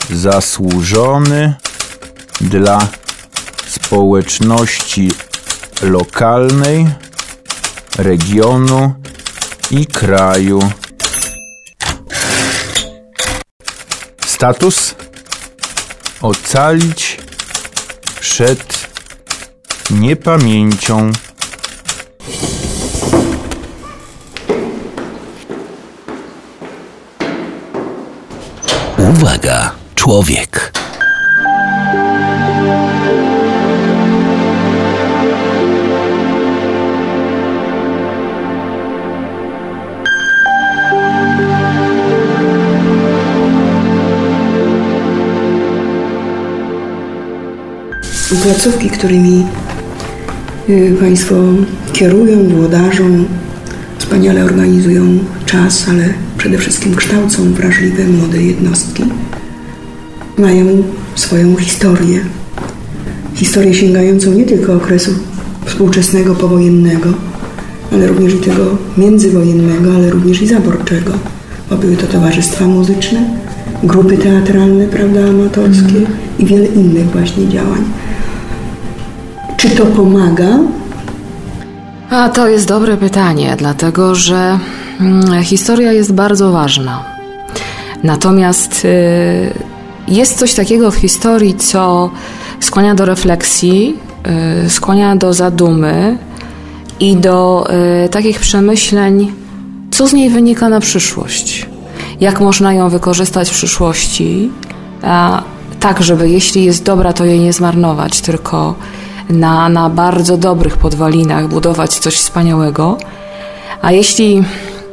zasłużony dla społeczności lokalnej, regionu i kraju. Status: ocalić przed niepamięcią. Uwaga, człowiek. Placówki, którymi Państwo kierują, włodarzą, wspaniale organizują czas, ale przede wszystkim kształcą wrażliwe, młode jednostki, mają swoją historię. Historię sięgającą nie tylko okresu współczesnego, powojennego, ale również i tego międzywojennego, ale również i zaborczego, bo były to towarzystwa muzyczne, grupy teatralne, prawda, amatorskie i wiele innych właśnie działań. Czy to pomaga? A to jest dobre pytanie, dlatego że historia jest bardzo ważna. Natomiast jest coś takiego w historii, co skłania do refleksji, skłania do zadumy i do takich przemyśleń, co z niej wynika na przyszłość. Jak można ją wykorzystać w przyszłości, tak żeby jeśli jest dobra, to jej nie zmarnować, tylko na bardzo dobrych podwalinach budować coś wspaniałego. A jeśli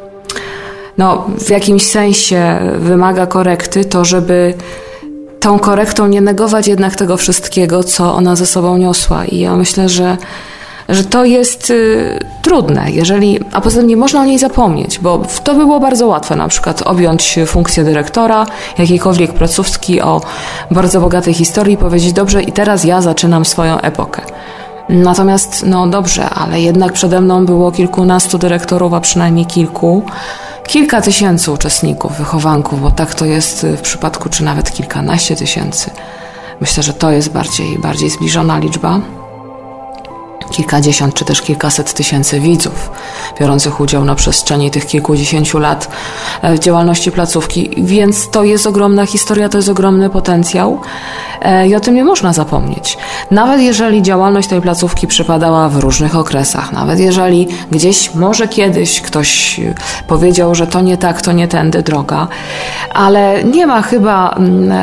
w jakimś sensie wymaga korekty, to żeby tą korektą nie negować jednak tego wszystkiego, co ona ze sobą niosła. I ja myślę, że to jest trudne, a poza tym nie można o niej zapomnieć, bo to by było bardzo łatwe na przykład objąć funkcję dyrektora jakiejkolwiek placówki o bardzo bogatej historii i powiedzieć: dobrze, i teraz ja zaczynam swoją epokę. Natomiast dobrze, ale jednak przede mną było kilkunastu dyrektorów, a przynajmniej kilka tysięcy uczestników, wychowanków, bo tak to jest w przypadku, czy nawet kilkanaście tysięcy. Myślę, że to jest bardziej zbliżona liczba. Kilkadziesiąt czy też kilkaset tysięcy widzów biorących udział na przestrzeni tych kilkudziesięciu lat w działalności placówki, więc to jest ogromna historia, to jest ogromny potencjał i o tym nie można zapomnieć. Nawet jeżeli działalność tej placówki przypadała w różnych okresach, nawet jeżeli gdzieś może kiedyś ktoś powiedział, że to nie tak, to nie tędy droga, ale nie ma chyba,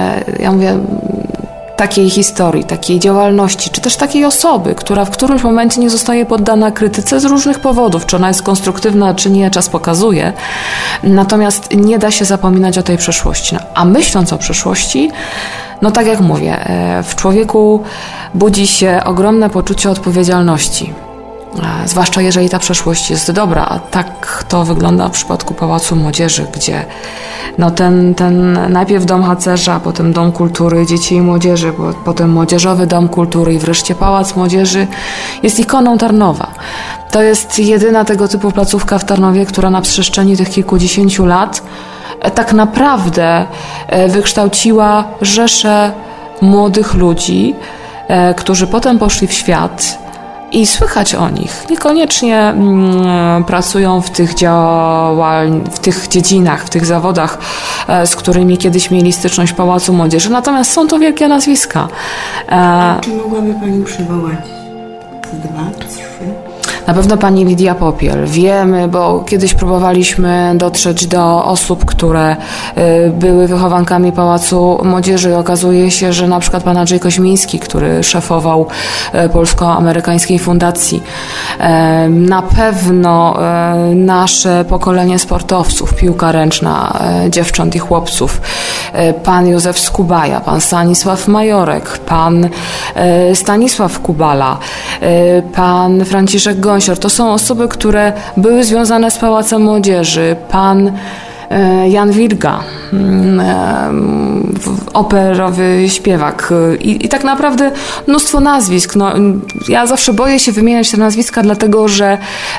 takiej historii, takiej działalności, czy też takiej osoby, która w którymś momencie nie zostaje poddana krytyce z różnych powodów. Czy ona jest konstruktywna, czy nie, czas pokazuje. Natomiast nie da się zapominać o tej przeszłości. A myśląc o przyszłości, tak jak mówię, w człowieku budzi się ogromne poczucie odpowiedzialności. Zwłaszcza jeżeli ta przeszłość jest dobra, a tak to wygląda w przypadku Pałacu Młodzieży, gdzie ten najpierw Dom Harcerza, potem Dom Kultury Dzieci i Młodzieży, potem Młodzieżowy Dom Kultury i wreszcie Pałac Młodzieży jest ikoną Tarnowa. To jest jedyna tego typu placówka w Tarnowie, która na przestrzeni tych kilkudziesięciu lat tak naprawdę wykształciła rzeszę młodych ludzi, którzy potem poszli w świat. I słychać o nich. Niekoniecznie pracują w tych dziedzinach, w tych zawodach, z którymi kiedyś mieli styczność w Pałacu Młodzieży. Natomiast są to wielkie nazwiska. Czy mogłaby Pani przywołać 2, 3? Na pewno pani Lidia Popiel. Wiemy, bo kiedyś próbowaliśmy dotrzeć do osób, które były wychowankami Pałacu Młodzieży i okazuje się, że na przykład pan Andrzej Koźmiński, który szefował Polsko-Amerykańskiej Fundacji. Na pewno nasze pokolenie sportowców, piłka ręczna, dziewcząt i chłopców. Pan Józef Skubaja, pan Stanisław Majorek, pan Stanisław Kubala, pan Franciszek Gąsior. To są osoby, które były związane z Pałacem Młodzieży. Pan Jan Wilga, operowy śpiewak i tak naprawdę mnóstwo nazwisk. No, ja zawsze boję się wymieniać te nazwiska, dlatego że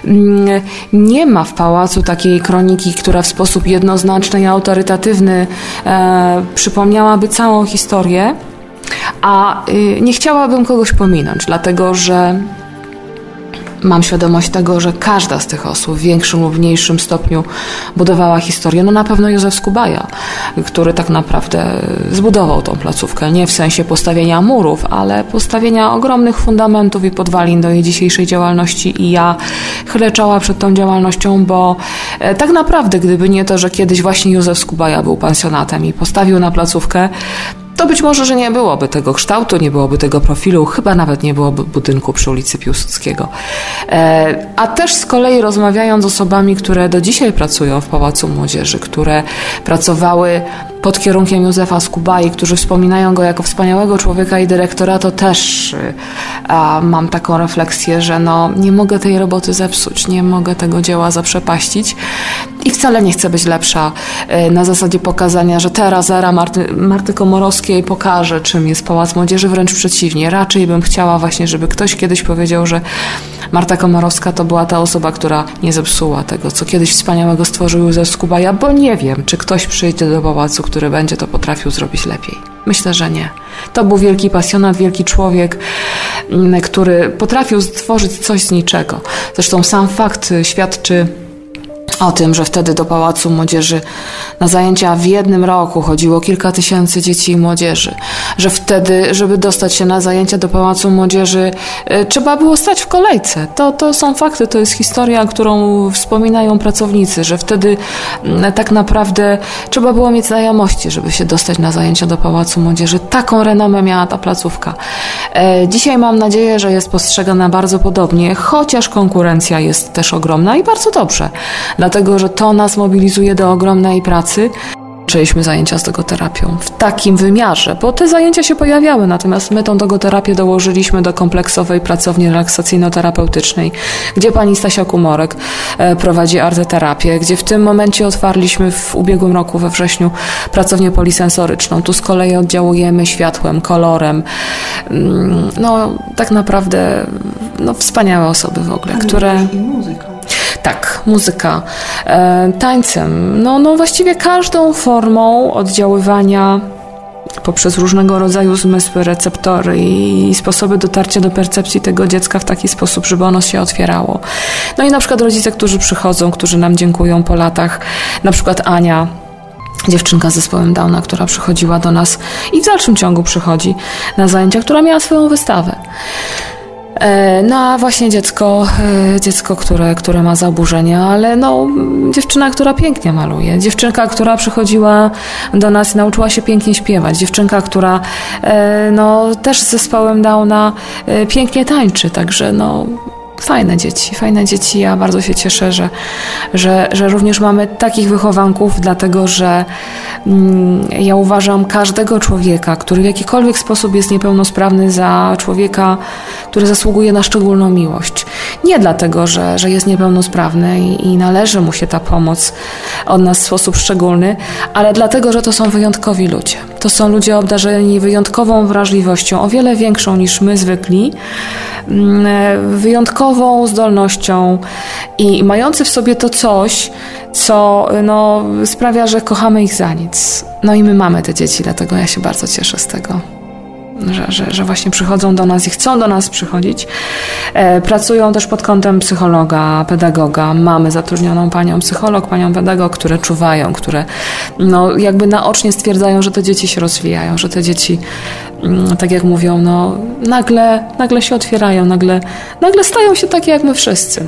nie ma w pałacu takiej kroniki, która w sposób jednoznaczny i autorytatywny przypomniałaby całą historię, a nie chciałabym kogoś pominąć, dlatego że mam świadomość tego, że każda z tych osób w większym lub mniejszym stopniu budowała historię. No na pewno Józef Skubaja, który tak naprawdę zbudował tą placówkę. Nie w sensie postawienia murów, ale postawienia ogromnych fundamentów i podwalin do jej dzisiejszej działalności i ja chylę czoła przed tą działalnością, bo tak naprawdę gdyby nie to, że kiedyś właśnie Józef Skubaja był pensjonatem i postawił na placówkę, to być może, że nie byłoby tego kształtu, nie byłoby tego profilu, chyba nawet nie byłoby budynku przy ulicy Piłsudskiego. A też z kolei rozmawiając z osobami, które do dzisiaj pracują w Pałacu Młodzieży, które pracowały pod kierunkiem Józefa Skubai, którzy wspominają go jako wspaniałego człowieka i dyrektora, to też mam taką refleksję, że no, nie mogę tej roboty zepsuć, nie mogę tego dzieła zaprzepaścić i wcale nie chcę być lepsza na zasadzie pokazania, że teraz era Marty Komorowskiej pokaże, czym jest Pałac Młodzieży, wręcz przeciwnie. Raczej bym chciała właśnie, żeby ktoś kiedyś powiedział, że Marta Komorowska to była ta osoba, która nie zepsuła tego, co kiedyś wspaniałego stworzył Józef Skubaja, bo nie wiem, czy ktoś przyjdzie do pałacu, który będzie to potrafił zrobić lepiej. Myślę, że nie. To był wielki pasjonat, wielki człowiek, który potrafił stworzyć coś z niczego. Zresztą sam fakt świadczy o tym, że wtedy do Pałacu Młodzieży na zajęcia w jednym roku chodziło kilka tysięcy dzieci i młodzieży. Że wtedy, żeby dostać się na zajęcia do Pałacu Młodzieży, trzeba było stać w kolejce. To są fakty, to jest historia, którą wspominają pracownicy, że wtedy tak naprawdę trzeba było mieć znajomości, żeby się dostać na zajęcia do Pałacu Młodzieży. Taką renomę miała ta placówka. Dzisiaj mam nadzieję, że jest postrzegana bardzo podobnie, chociaż konkurencja jest też ogromna i bardzo dobrze. Dlatego, że to nas mobilizuje do ogromnej pracy. Zaczęliśmy zajęcia z dogoterapią w takim wymiarze, bo te zajęcia się pojawiały, natomiast my tą dogoterapię dołożyliśmy do kompleksowej pracowni relaksacyjno-terapeutycznej, gdzie pani Stasia Kumorek prowadzi arteterapię, gdzie w tym momencie otwarliśmy w ubiegłym roku we wrześniu pracownię polisensoryczną. Tu z kolei oddziałujemy światłem, kolorem. No tak naprawdę wspaniałe osoby w ogóle, które... Tak, muzyka, tańcem, no właściwie każdą formą oddziaływania poprzez różnego rodzaju zmysły, receptory i sposoby dotarcia do percepcji tego dziecka w taki sposób, żeby ono się otwierało. No i na przykład rodzice, którzy przychodzą, którzy nam dziękują po latach, na przykład Ania, dziewczynka z zespołem Downa, która przychodziła do nas i w dalszym ciągu przychodzi na zajęcia, która miała swoją wystawę. No a właśnie dziecko, które ma zaburzenia, ale dziewczyna, która pięknie maluje, dziewczynka, która przychodziła do nas i nauczyła się pięknie śpiewać, dziewczynka, która też z zespołem Downa pięknie tańczy, także fajne dzieci. Ja bardzo się cieszę, że również mamy takich wychowanków, dlatego że ja uważam każdego człowieka, który w jakikolwiek sposób jest niepełnosprawny, za człowieka, który zasługuje na szczególną miłość. Nie dlatego, że jest niepełnosprawny i należy mu się ta pomoc od nas w sposób szczególny, ale dlatego, że to są wyjątkowi ludzie. To są ludzie obdarzeni wyjątkową wrażliwością, o wiele większą niż my zwykli, wyjątkową zdolnością i mający w sobie to coś, co sprawia, że kochamy ich za nic. No i my mamy te dzieci, dlatego ja się bardzo cieszę z tego, że właśnie przychodzą do nas i chcą do nas przychodzić. Pracują też pod kątem psychologa, pedagoga. Mamy zatrudnioną panią psycholog, panią pedagog, które czuwają, które jakby naocznie stwierdzają, że te dzieci się rozwijają, że te dzieci, tak jak mówią, nagle się otwierają, nagle stają się takie jak my wszyscy.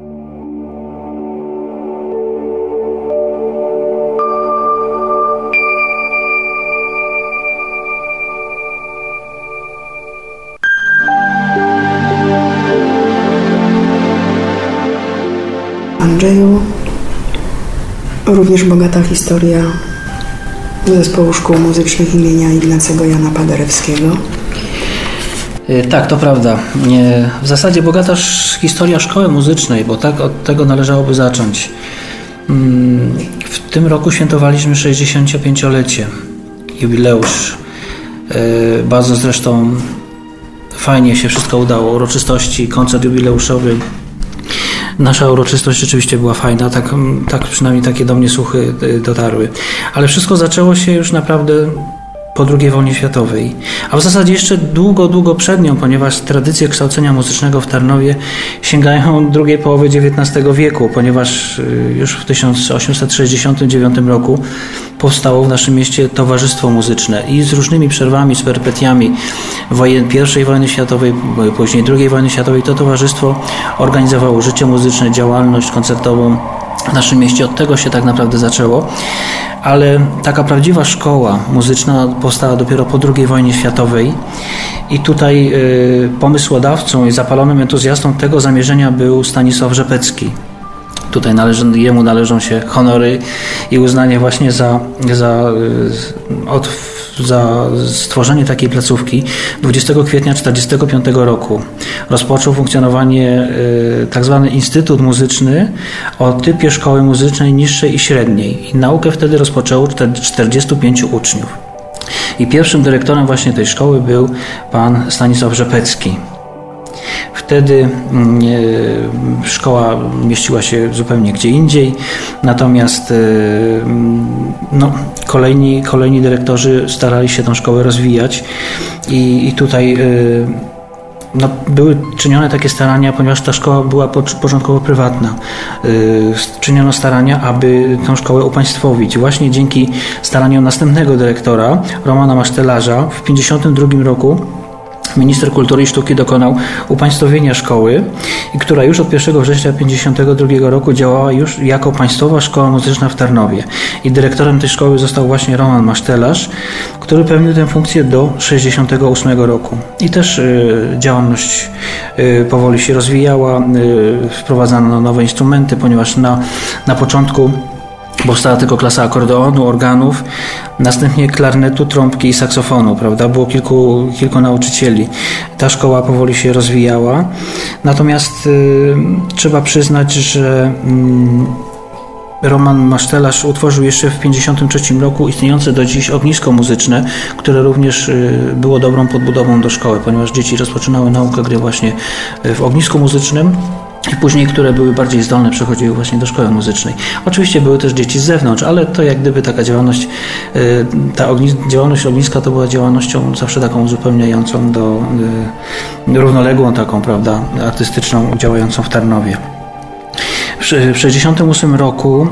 Andrzeju, również bogata historia Zespołu Szkół Muzycznych imienia Ignacego Jana Paderewskiego. Tak, to prawda. W zasadzie bogata historia szkoły muzycznej, bo tak od tego należałoby zacząć. W tym roku świętowaliśmy 65-lecie jubileusz. Bardzo zresztą fajnie się wszystko udało. Uroczystości, koncert jubileuszowy. Nasza uroczystość rzeczywiście była fajna, tak przynajmniej takie do mnie słuchy dotarły. Ale wszystko zaczęło się już naprawdę po II wojnie światowej, a w zasadzie jeszcze długo przed nią, ponieważ tradycje kształcenia muzycznego w Tarnowie sięgają drugiej połowy XIX wieku, ponieważ już w 1869 roku powstało w naszym mieście towarzystwo muzyczne i z różnymi przerwami, z perypetiami I wojny światowej, później II wojny światowej to towarzystwo organizowało życie muzyczne, działalność koncertową w naszym mieście. Od tego się tak naprawdę zaczęło. Ale taka prawdziwa szkoła muzyczna powstała dopiero po II wojnie światowej i tutaj pomysłodawcą i zapalonym entuzjastą tego zamierzenia był Stanisław Rzepecki. Tutaj jemu należą się honory i uznanie właśnie za stworzenie takiej placówki. 20 kwietnia 1945 roku rozpoczął funkcjonowanie tzw. Instytut Muzyczny o typie szkoły muzycznej niższej i średniej. I naukę wtedy rozpoczęło 45 uczniów. I pierwszym dyrektorem właśnie tej szkoły był pan Stanisław Rzepecki. Wtedy szkoła mieściła się zupełnie gdzie indziej, natomiast kolejni dyrektorzy starali się tę szkołę rozwijać i tutaj były czynione takie starania, ponieważ ta szkoła była początkowo prywatna. Czyniono starania, aby tę szkołę upaństwowić. Właśnie dzięki staraniom następnego dyrektora, Romana Masztelarza, w 1952 roku minister kultury i sztuki dokonał upaństwowienia szkoły, która już od 1 września 1952 roku działała już jako Państwowa Szkoła Muzyczna w Tarnowie. I dyrektorem tej szkoły został właśnie Roman Masztelarz, który pełnił tę funkcję do 1968 roku. I też działalność powoli się rozwijała, wprowadzano nowe instrumenty, ponieważ na początku powstała tylko klasa akordeonu, organów, następnie klarnetu, trąbki i saksofonu, prawda? Było kilku nauczycieli. Ta szkoła powoli się rozwijała. Natomiast trzeba przyznać, że Roman Masztelarz utworzył jeszcze w 1953 roku istniejące do dziś ognisko muzyczne, które również było dobrą podbudową do szkoły, ponieważ dzieci rozpoczynały naukę gry właśnie w ognisku muzycznym. I później, które były bardziej zdolne, przechodziły właśnie do szkoły muzycznej. Oczywiście były też dzieci z zewnątrz, ale to jak gdyby taka działalność, działalność ogniska to była działalnością zawsze taką uzupełniającą, równoległą taką, prawda, artystyczną, działającą w Tarnowie. W 1968 roku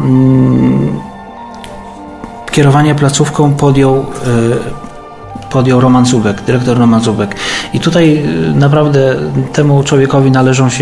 kierowanie placówką podjął Roman Zubek, dyrektor Roman Zubek. I tutaj naprawdę temu człowiekowi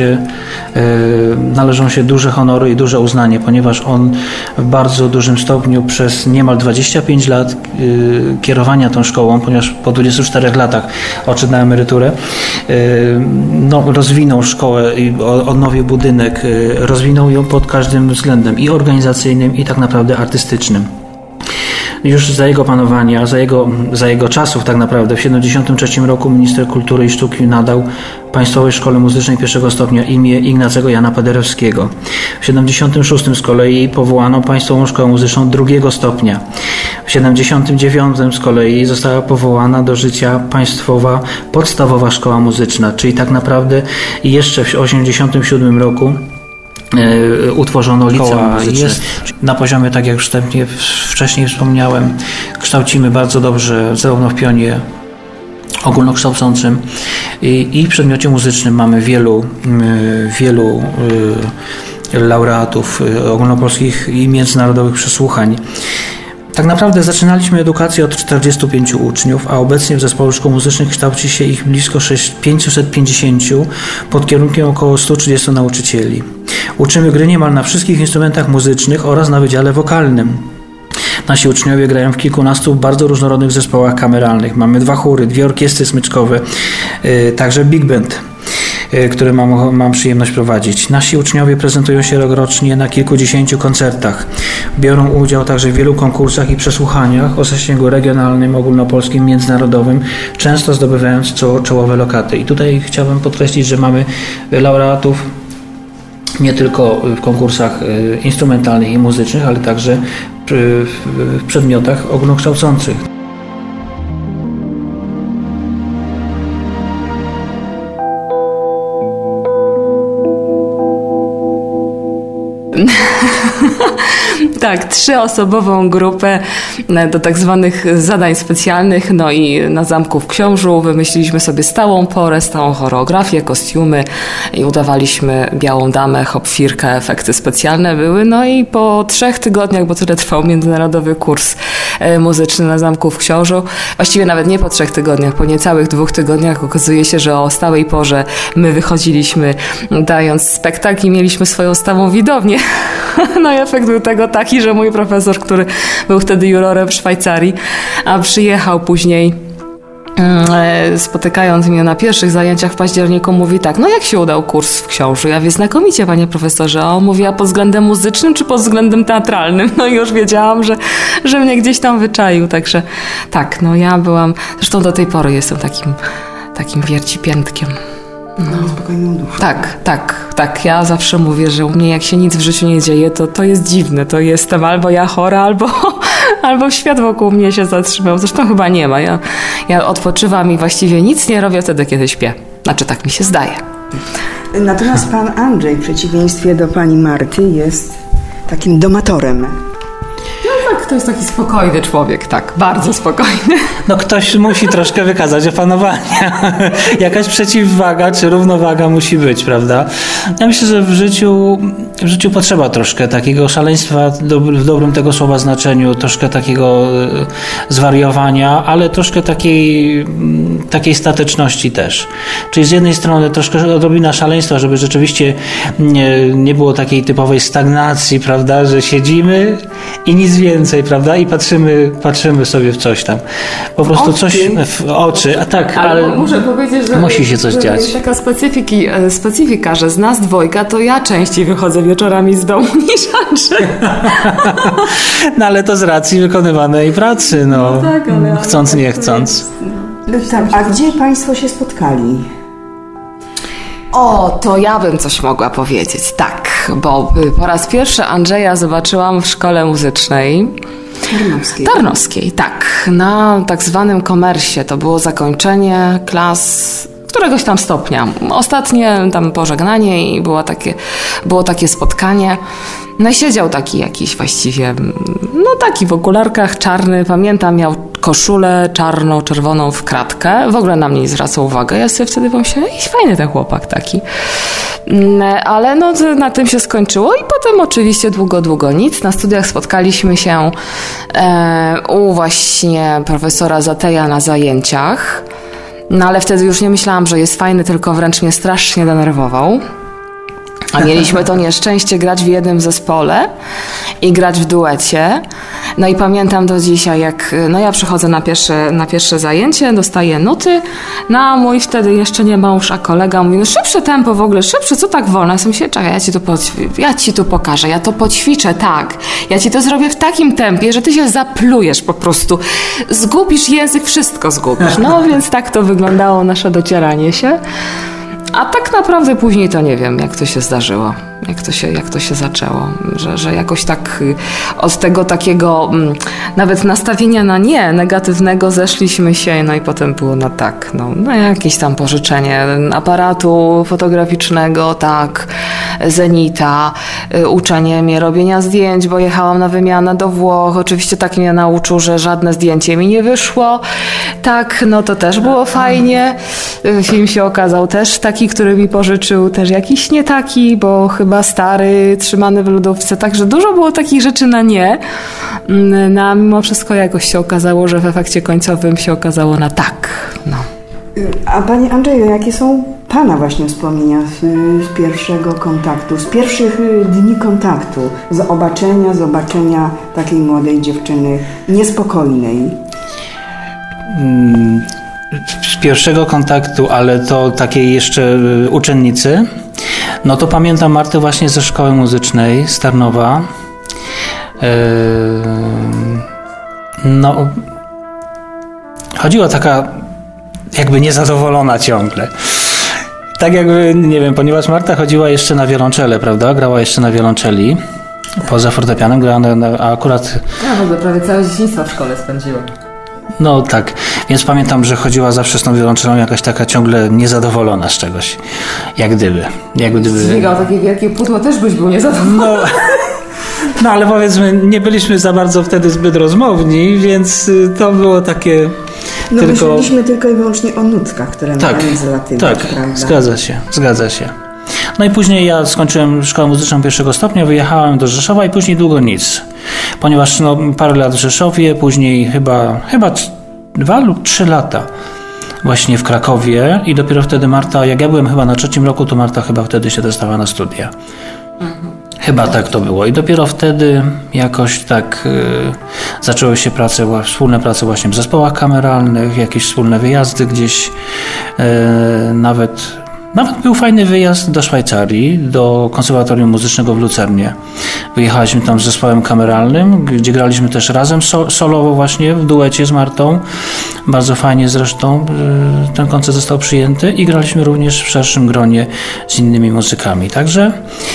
należą się duże honory i duże uznanie, ponieważ on w bardzo dużym stopniu przez niemal 25 lat kierowania tą szkołą, ponieważ po 24 latach odszedł na emeryturę, rozwinął szkołę i odnowił budynek, rozwinął ją pod każdym względem i organizacyjnym, i tak naprawdę artystycznym. Już za jego panowania, za jego czasów tak naprawdę w 1973 roku minister kultury i sztuki nadał Państwowej Szkole Muzycznej I stopnia imię Ignacego Jana Paderewskiego. W 1976 z kolei powołano Państwową Szkołę Muzyczną II stopnia. W 1979 z kolei została powołana do życia Państwowa Podstawowa Szkoła Muzyczna, czyli tak naprawdę jeszcze w 1987 roku utworzono liceum muzyczne. Jest na poziomie, tak jak już wcześniej wspomniałem, kształcimy bardzo dobrze zarówno w pionie ogólnokształcącym i w przedmiocie muzycznym mamy wielu laureatów ogólnopolskich i międzynarodowych przesłuchań. Tak naprawdę zaczynaliśmy edukację od 45 uczniów, a obecnie w zespole szkół muzycznych kształci się ich blisko 550 pod kierunkiem około 130 nauczycieli. Uczymy gry niemal na wszystkich instrumentach muzycznych oraz na wydziale wokalnym. Nasi uczniowie grają w kilkunastu bardzo różnorodnych zespołach kameralnych. Mamy 2 chóry, 2 orkiestry smyczkowe, także big band, który mam przyjemność prowadzić. Nasi uczniowie prezentują się rokrocznie na kilkudziesięciu koncertach. Biorą udział także w wielu konkursach i przesłuchaniach o zasięgu regionalnym, ogólnopolskim, międzynarodowym, często zdobywając czołowe lokaty. I tutaj chciałbym podkreślić, że mamy laureatów nie tylko w konkursach instrumentalnych i muzycznych, ale także w przedmiotach ogólnokształcących. Tak, 3-osobową grupę do tak zwanych zadań specjalnych, no i na Zamku w Książu wymyśliliśmy sobie stałą porę, stałą choreografię, kostiumy i udawaliśmy białą damę, hopfirkę, efekty specjalne były, no i po 3 tygodniach, bo tyle trwał międzynarodowy kurs muzyczny na Zamku w Książu, właściwie nawet nie po 3 tygodniach, po niecałych 2 tygodniach okazuje się, że o stałej porze my wychodziliśmy dając spektakl i mieliśmy swoją stałą widownię. No i efekt był tego taki, że mój profesor, który był wtedy jurorem w Szwajcarii, a przyjechał później, spotykając mnie na pierwszych zajęciach w październiku, mówi tak, no jak się udał kurs w Książu? Ja mówię, znakomicie, panie profesorze. A on mówi, a pod względem muzycznym czy pod względem teatralnym? No i już wiedziałam, że mnie gdzieś tam wyczaił, także tak, no ja byłam, zresztą do tej pory jestem takim wiercipiętkiem. No. Spokojną duszą. Tak. Ja zawsze mówię, że u mnie jak się nic w życiu nie dzieje, to jest dziwne. To jestem albo ja chora, albo świat wokół mnie się zatrzymał. Zresztą chyba nie ma. Ja odpoczywam i właściwie nic nie robię wtedy, kiedy śpię. Znaczy tak mi się zdaje. Natomiast pan Andrzej, w przeciwieństwie do pani Marty, jest takim domatorem. No tak, to jest taki spokojny człowiek, tak, bardzo spokojny. No ktoś musi troszkę wykazać opanowania. Jakaś przeciwwaga czy równowaga musi być, prawda? Ja myślę, że w życiu potrzeba troszkę takiego szaleństwa w dobrym tego słowa znaczeniu, troszkę takiego zwariowania, ale troszkę takiej stateczności też. Czyli z jednej strony troszkę odrobina szaleństwa, żeby rzeczywiście nie było takiej typowej stagnacji, prawda, że siedzimy i nic więcej, prawda? I patrzymy sobie w coś tam. Po prostu coś w oczy. A tak, ale muszę powiedzieć, że musi się coś dziać. Jest taka specyfika, że z nas dwojga to ja częściej wychodzę wieczorami z domu niż Andrzej. No ale to z racji wykonywanej pracy, no tak, ale chcąc, nie chcąc. Tak, a gdzie państwo się spotkali? O, to ja bym coś mogła powiedzieć, tak, bo po raz pierwszy Andrzeja zobaczyłam w szkole muzycznej Tarnowskiej, tak, na tak zwanym komersie. To było zakończenie klas któregoś tam stopnia. Ostatnie tam pożegnanie i było takie spotkanie. No i siedział taki jakiś właściwie, no taki w okularkach, czarny, pamiętam, miał koszulę czarno-czerwoną w kratkę. W ogóle na mnie nie zwracał uwagę. Ja sobie wtedy pomyślałam, jakiś fajny ten chłopak taki. Ale no na tym się skończyło i potem oczywiście długo nic. Na studiach spotkaliśmy się u właśnie profesora Zateja na zajęciach. No ale wtedy już nie myślałam, że jest fajny, tylko wręcz mnie strasznie denerwował. A mieliśmy to nieszczęście grać w jednym zespole i grać w duecie. No i pamiętam do dzisiaj, jak no ja przychodzę na pierwsze zajęcie, dostaję nuty, no a mój wtedy jeszcze nie mąż, a kolega mówi, no szybsze tempo w ogóle, szybsze, co tak wolno? Ja sobie myślę, czekaj, ja ci tu pokażę, ja to poćwiczę, tak. Ja ci to zrobię w takim tempie, że ty się zaplujesz po prostu. Zgubisz język, wszystko zgubisz. No więc tak to wyglądało nasze docieranie się. A tak naprawdę później to nie wiem, jak to się zdarzyło, jak to się zaczęło, że jakoś tak od tego takiego nawet nastawienia na nie, negatywnego zeszliśmy się, no i potem było na tak, no jakieś tam pożyczenie aparatu fotograficznego, tak, Zenita, uczenie mnie robienia zdjęć, bo jechałam na wymianę do Włoch, oczywiście tak mnie nauczył, że żadne zdjęcie mi nie wyszło, tak, no to też było fajnie, film się okazał też taki, który mi pożyczył, też jakiś nie taki, bo chyba stary, trzymany w lodówce, także dużo było takich rzeczy na nie, no a mimo wszystko jakoś się okazało, że w efekcie końcowym się okazało na tak, no. A panie Andrzeju, jakie są pana właśnie wspomnienia z pierwszego kontaktu, z pierwszych dni kontaktu, zobaczenia takiej młodej dziewczyny niespokojnej? Z pierwszego kontaktu, ale to takiej jeszcze uczennicy, no to pamiętam Martę właśnie ze szkoły muzycznej z Tarnowa. No, chodziła taka jakby niezadowolona ciągle. Tak jakby, nie wiem, ponieważ Marta chodziła jeszcze na wiolonczele, prawda? Grała jeszcze na wiolonczeli. Poza fortepianem grała a akurat... Ja w ogóle prawie całe dzieciństwo w szkole spędziłam. No tak, więc pamiętam, że chodziła zawsze z tą wiolonczelą jakaś taka ciągle niezadowolona z czegoś. Jak gdyby. Dźwigał takie wielkie pudło, też byś był niezadowolony. No ale powiedzmy, nie byliśmy za bardzo wtedy zbyt rozmowni, więc to było takie No tylko... myśleliśmy tylko i wyłącznie o nutkach, które mamy zlatywać, tak, prawda? zgadza się. No i później ja skończyłem szkołę muzyczną pierwszego stopnia, wyjechałem do Rzeszowa i później długo nic. Ponieważ parę lat w Rzeszowie, później chyba 2 lub 3 lata właśnie w Krakowie i dopiero wtedy Marta, jak ja byłem chyba na 3. roku, to Marta chyba wtedy się dostała na studia. Chyba tak to było. I dopiero wtedy jakoś tak zaczęły się wspólne prace właśnie w zespołach kameralnych, jakieś wspólne wyjazdy gdzieś. Nawet był fajny wyjazd do Szwajcarii, do Konserwatorium Muzycznego w Lucernie. Wyjechaliśmy tam z zespołem kameralnym, gdzie graliśmy też razem solowo właśnie w duecie z Martą. Bardzo fajnie zresztą ten koncert został przyjęty i graliśmy również w szerszym gronie z innymi muzykami. Także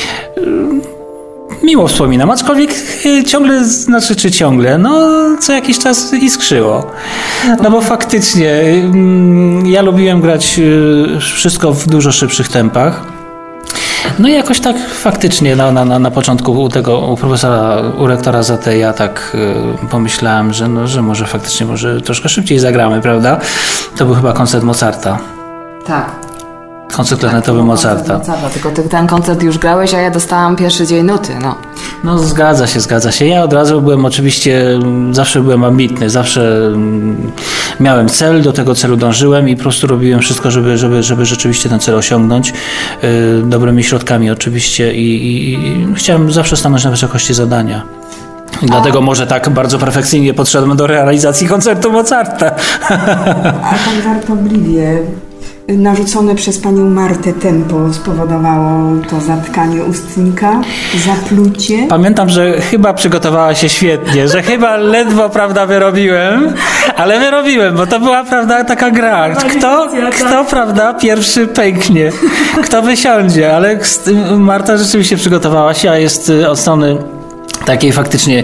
miło wspominam, aczkolwiek ciągle, co jakiś czas iskrzyło. No bo faktycznie ja lubiłem grać wszystko w dużo szybszych tempach. No i jakoś tak faktycznie na początku u rektora Zateja tak pomyślałem, że może faktycznie troszkę szybciej zagramy, prawda? To był chyba koncert Mozarta. Tak. Koncert klarnetowy Mozarta. Tylko ty ten koncert już grałeś, a ja dostałam pierwszy dzień nuty, No zgadza się. Ja od razu zawsze byłem ambitny, zawsze miałem cel, do tego celu dążyłem i po prostu robiłem wszystko, żeby rzeczywiście ten cel osiągnąć. Dobrymi środkami oczywiście i chciałem zawsze stanąć na wysokości zadania. I dlatego może tak bardzo perfekcyjnie podszedłem do realizacji koncertu Mozarta. A pan żartobliwie narzucone przez panią Martę tempo spowodowało to zatkanie ustnika, zaplucie. Pamiętam, że chyba przygotowała się świetnie, że chyba ledwo, prawda, wyrobiłem, bo to była, prawda, taka gra. Kto, prawda, pierwszy pęknie, kto wysiądzie, ale Marta rzeczywiście przygotowała się, a jest od strony takiej faktycznie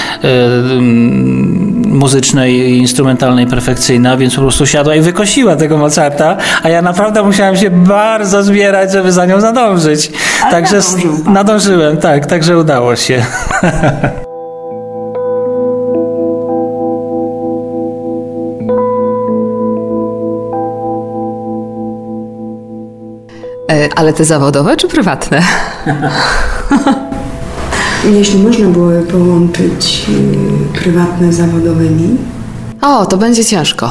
muzycznej i instrumentalnej perfekcyjna, więc po prostu siadła i wykosiła tego Mozarta, a ja naprawdę musiałem się bardzo zbierać, żeby za nią nadążyć. Ale także nadążyłem, tak, także udało się. Ale te zawodowe czy prywatne? Jeśli można byłoby połączyć prywatne z zawodowymi? O, to będzie ciężko.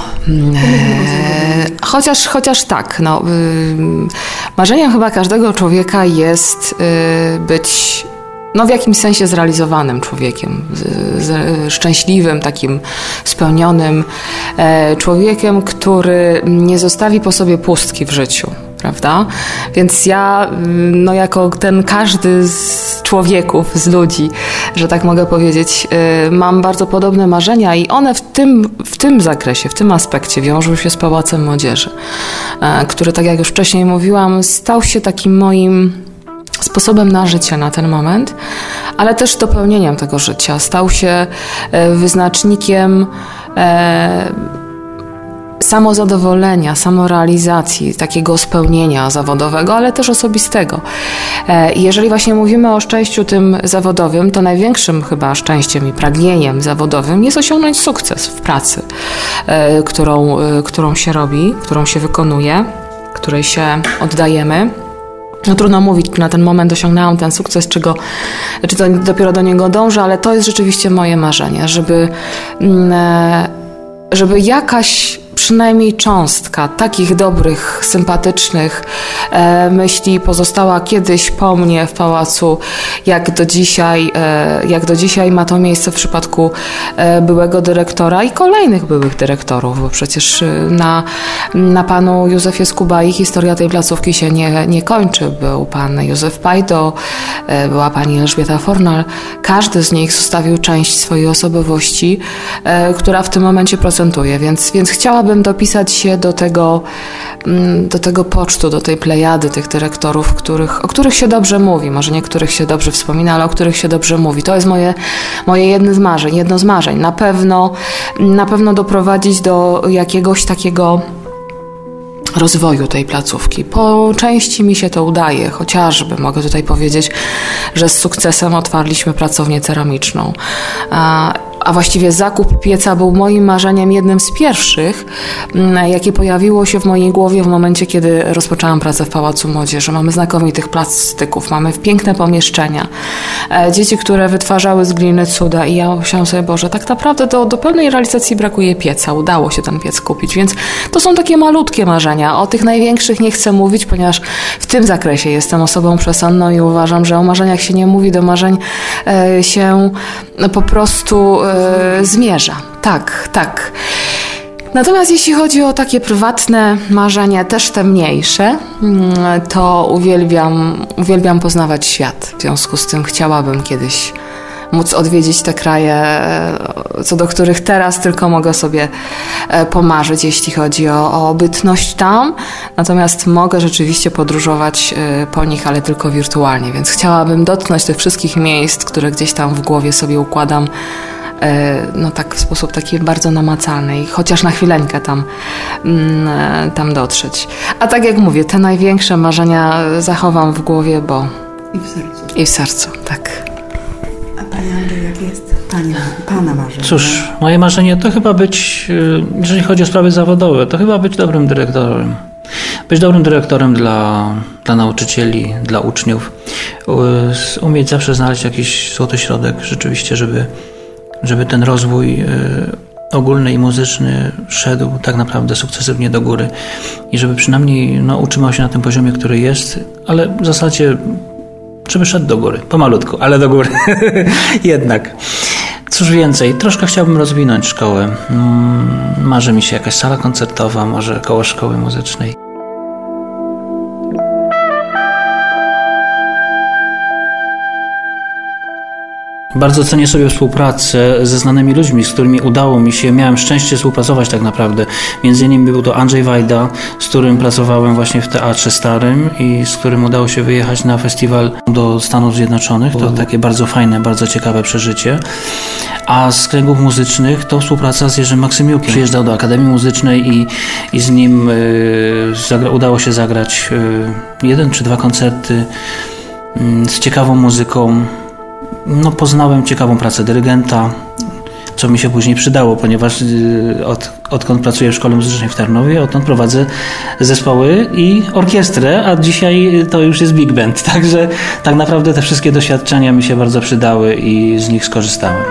Chociaż tak, marzeniem chyba każdego człowieka jest być w jakimś sensie zrealizowanym człowiekiem, szczęśliwym, takim spełnionym człowiekiem, który nie zostawi po sobie pustki w życiu. Prawda? Więc ja, jako ten każdy z człowieków, z ludzi, że tak mogę powiedzieć, mam bardzo podobne marzenia i one w tym zakresie, w tym aspekcie wiążą się z Pałacem Młodzieży, który, tak jak już wcześniej mówiłam, stał się takim moim sposobem na życie na ten moment, ale też dopełnieniem tego życia. Stał się wyznacznikiem samozadowolenia, samorealizacji, takiego spełnienia zawodowego, ale też osobistego. Jeżeli właśnie mówimy o szczęściu tym zawodowym, to największym chyba szczęściem i pragnieniem zawodowym jest osiągnąć sukces w pracy, którą się robi, którą się wykonuje, której się oddajemy. Trudno mówić, na ten moment osiągnęłam ten sukces, czy to dopiero do niego dążę, ale to jest rzeczywiście moje marzenie, żeby jakaś przynajmniej cząstka takich dobrych, sympatycznych myśli pozostała kiedyś po mnie w pałacu, jak do dzisiaj ma to miejsce w przypadku byłego dyrektora i kolejnych byłych dyrektorów, bo przecież na panu Józefie Skubai historia tej placówki się nie kończy. Był pan Józef Pajdo, była pani Elżbieta Fornal. Każdy z nich zostawił część swojej osobowości, która w tym momencie procentuje, więc chciałabym dopisać się do tego pocztu, do tej plejady tych dyrektorów, o których się dobrze mówi, może niektórych się dobrze wspomina, ale o których się dobrze mówi. To jest moje jedno z marzeń. Na pewno doprowadzić do jakiegoś takiego rozwoju tej placówki. Po części mi się to udaje, chociażby mogę tutaj powiedzieć, że z sukcesem otwarliśmy pracownię ceramiczną. A właściwie zakup pieca był moim marzeniem jednym z pierwszych, jakie pojawiło się w mojej głowie w momencie, kiedy rozpoczęłam pracę w Pałacu Młodzieży. Mamy znakomitych plastyków, mamy piękne pomieszczenia, dzieci, które wytwarzały z gliny cuda i ja myślałam sobie, Boże, tak naprawdę do pełnej realizacji brakuje pieca. Udało się ten piec kupić, więc to są takie malutkie marzenia. O tych największych nie chcę mówić, ponieważ w tym zakresie jestem osobą przesądną i uważam, że o marzeniach się nie mówi, do marzeń się po prostu zmierza. Tak. Natomiast jeśli chodzi o takie prywatne marzenia, też te mniejsze, to uwielbiam poznawać świat. W związku z tym chciałabym kiedyś móc odwiedzić te kraje, co do których teraz tylko mogę sobie pomarzyć, jeśli chodzi o bytność tam. Natomiast mogę rzeczywiście podróżować po nich, ale tylko wirtualnie, więc chciałabym dotknąć tych wszystkich miejsc, które gdzieś tam w głowie sobie układam, no tak w sposób taki bardzo namacalny i chociaż na chwileńkę tam dotrzeć. A tak jak mówię, te największe marzenia zachowam w głowie, bo... I w sercu, tak. A Panie Andrzeju, jak jest Pana marzenie? Cóż, moje marzenie to chyba być, jeżeli chodzi o sprawy zawodowe, to chyba być dobrym dyrektorem. Być dobrym dyrektorem dla nauczycieli, dla uczniów. Umieć zawsze znaleźć jakiś złoty środek rzeczywiście, żeby ten rozwój ogólny i muzyczny szedł tak naprawdę sukcesywnie do góry i żeby przynajmniej utrzymał się na tym poziomie, który jest, ale w zasadzie żeby szedł do góry, pomalutku, ale do góry jednak. Cóż więcej, troszkę chciałbym rozwinąć szkołę. Marzy mi się jakaś sala koncertowa, może koło szkoły muzycznej. Bardzo cenię sobie współpracę ze znanymi ludźmi, z którymi udało mi się, miałem szczęście współpracować tak naprawdę. Między innymi był to Andrzej Wajda, z którym pracowałem właśnie w Teatrze Starym i z którym udało się wyjechać na festiwal do Stanów Zjednoczonych. To takie bardzo fajne, bardzo ciekawe przeżycie. A z kręgów muzycznych to współpraca z Jerzym Maksymiukiem. Przyjeżdżał do Akademii Muzycznej i z nim udało się zagrać 1 czy 2 koncerty z ciekawą muzyką. Poznałem ciekawą pracę dyrygenta, co mi się później przydało, ponieważ odkąd pracuję w Szkole Muzycznej w Tarnowie, odtąd prowadzę zespoły i orkiestrę, a dzisiaj to już jest big band. Także tak naprawdę te wszystkie doświadczenia mi się bardzo przydały i z nich skorzystałem.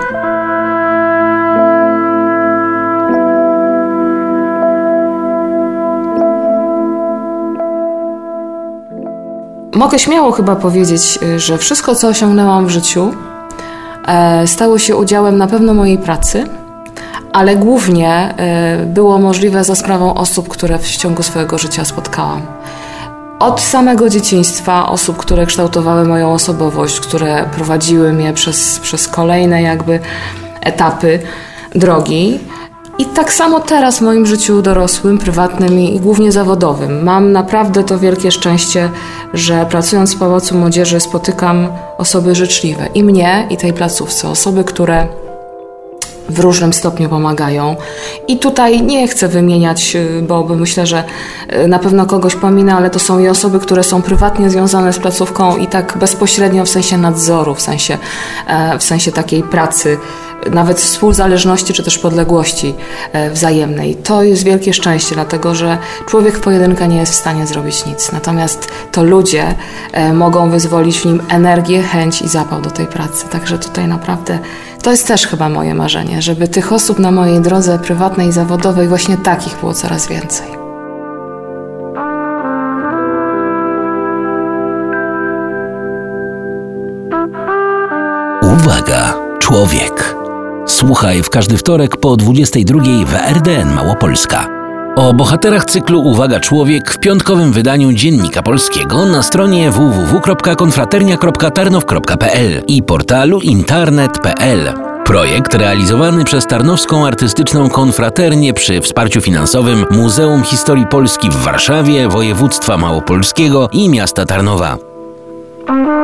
Mogę śmiało chyba powiedzieć, że wszystko, co osiągnęłam w życiu, stało się udziałem na pewno mojej pracy, ale głównie było możliwe za sprawą osób, które w ciągu swojego życia spotkałam. Od samego dzieciństwa osób, które kształtowały moją osobowość, które prowadziły mnie przez kolejne jakby etapy drogi. I tak samo teraz w moim życiu dorosłym, prywatnym i głównie zawodowym. Mam naprawdę to wielkie szczęście, że pracując w Pałacu Młodzieży spotykam osoby życzliwe. I mnie, i tej placówce. Osoby, które w różnym stopniu pomagają. I tutaj nie chcę wymieniać, bo myślę, że na pewno kogoś pominę, ale to są i osoby, które są prywatnie związane z placówką i tak bezpośrednio w sensie nadzoru, w sensie takiej pracy, nawet współzależności czy też podległości wzajemnej. To jest wielkie szczęście, dlatego że człowiek w pojedynkę nie jest w stanie zrobić nic. Natomiast to ludzie mogą wyzwolić w nim energię, chęć i zapał do tej pracy. Także tutaj naprawdę to jest też chyba moje marzenie, żeby tych osób na mojej drodze prywatnej i zawodowej właśnie takich było coraz więcej. Uwaga, człowiek! Słuchaj w każdy wtorek po 22:00 w RDN Małopolska. O bohaterach cyklu Uwaga, człowiek w piątkowym wydaniu Dziennika Polskiego na stronie www.konfraternia.tarnow.pl i portalu internet.pl. Projekt realizowany przez Tarnowską Artystyczną Konfraternię przy wsparciu finansowym Muzeum Historii Polski w Warszawie, Województwa Małopolskiego i miasta Tarnowa.